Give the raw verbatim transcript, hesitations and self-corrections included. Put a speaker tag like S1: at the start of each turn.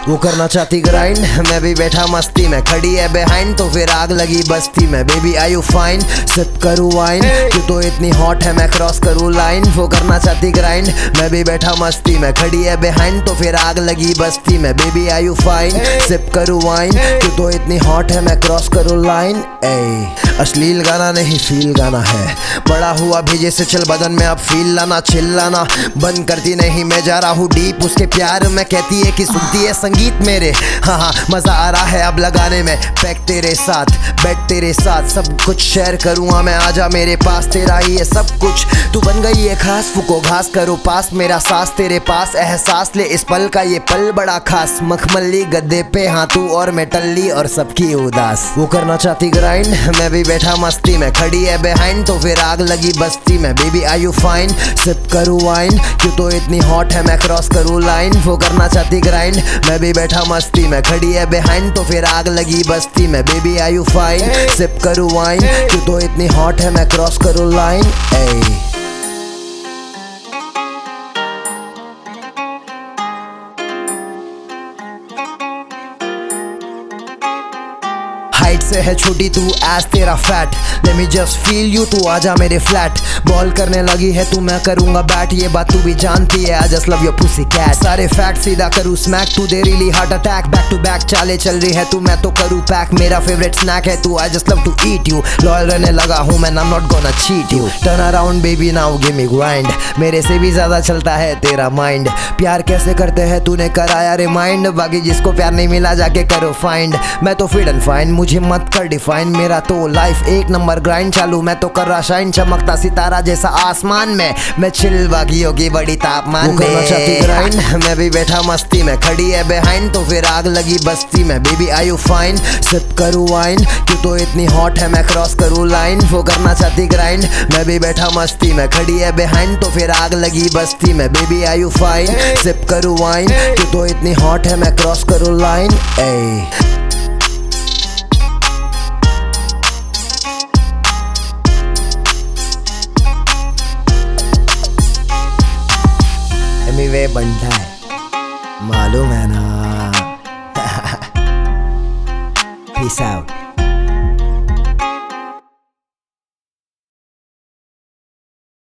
S1: वो करना चाहती ग्राइंड, मैं भी बैठा मस्ती में, खड़ी है बिहाइंड तो फिर आग लगी बस्ती में। Baby I you fine, sip करूँ वाइन, तू तो इतनी हॉट है मैं क्रॉस करूँ लाइन। वो करना चाहती ग्राइंड, मैं भी बैठा मस्ती में, खड़ी है बिहाइंड तो फिर आग लगी बस्ती में। Baby I you fine, sip करूँ वाइन, तू तो इतनी हॉट है मैं क्रॉस करूँ लाइन। ए अश्लील गाना नहीं फील गाना है, बड़ा हुआ भेजे से चल बदन में अब फील लाना, चिल्लाना बंद करती नहीं, मैं जा रहा हूँ डीप उसके प्यार में। कहती है कि सुनती है संगीत मेरे, हाँ हाँ मजा आ रहा है अब लगाने में। पैक तेरे साथ, बेड तेरे साथ, सब कुछ शेयर करूँगा मैं, आजा मेरे पास, तेरा ही है सब कुछ। तू बन गई है खास, फूको घास करो पास, मेरा सांस तेरे पास, एहसास ले इस पल का ये पल बड़ा खास। मखमली गद्दे पे हाँ तू और मैं टल्ली और सबकी उदास। वो करना चाहती ग्राइंड, मैं भी बैठा मस्ती में, खड़ी है बिहाइंड तो फिर आग लगी बस्ती में। Baby I you fine, sip करूँ वाइन, तू तो इतनी हॉट है मैं क्रॉस करूँ लाइन। वो करना चाहती ग्राइंड, मैं भी बैठा मस्ती में, खड़ी है बिहाइंड तो फिर आग लगी बस्ती में। Baby I you fine, sip करूँ वाइन, तू तो इतनी हॉट है मैं क्रॉस करूँ लाइन। ए हाइट से है छोटी तू एज तेरा fat, let me just feel you, तू आजा मेरे फ्लैट। बॉल करने लगी है तू, मैं करूंगा बैट, ये बात तू भी जानती है, I just love your pussy cat. सारे फैक्ट सीधा करूँ स्मैक, तू दे really heart attack. Back to back चाले चल रही है तू, मैं तो करूँ पैक, मेरा फेवरेट स्नैक है तू, I just love to eat you. Loyal रहने लगा हूँ मैं, I am not gonna cheat you. Turn around baby now give me grind, मेरे से भी ज्यादा चलता है तेरा माइंड। प्यार कैसे करते हैं तूने कराया रिमाइंड, बाकी जिसको प्यार नहीं मिला जाके करो फाइंड। मैं तो फिट एंड फाइन, मुझे मत कर डिफाइन, मेरा तो लाइफ एक नंबर ग्राइंड चालू, मैं तो कर रहा शाइन, चमकता सितारा जैसा आसमान में, मैं चिल बाकी होगी बड़ी तापमान में। करना चाहती ग्राइंड, मैं भी बैठा मस्ती में, खड़ी है बिहाइंड तो फिर आग लगी बस्ती में। Baby I you fine, sip करूँ वाइन, तू तो इतनी हॉट है मैं क्रॉस करूँ लाइन। वो करना चाहती ग्राइंड, मैं भी बैठा मस्ती में, खड़ी है बिहाइंड तो फिर आग लगी बस्ती में। Baby I you fine, sip करूँ वाइन, तू तो इतनी हॉट है मैं क्रॉस करूँ लाइन। ए वे बनता है, मालूम है ना। Peace out.